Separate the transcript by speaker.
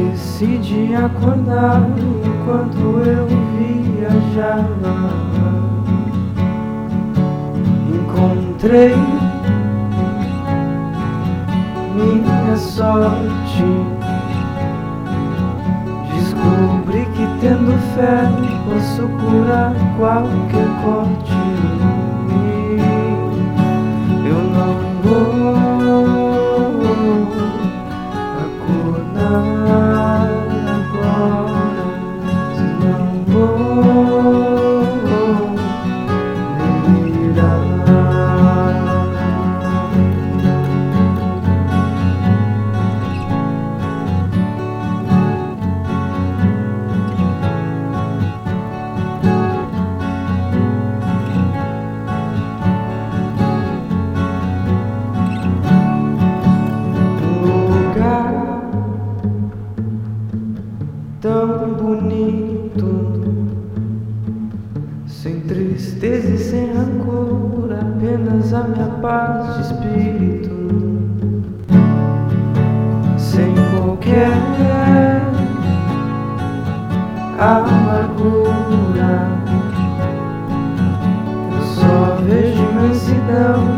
Speaker 1: Decidi acordar enquanto eu viajava. Encontrei minha sorte. Descobri que tendo fé posso curar qualquer corte. Eu não vou acordar agora, não vou delirar. Tão bonito, sem tristeza e sem rancor, apenas a minha paz de espírito, sem qualquer amargura. Eu só vejo imensidão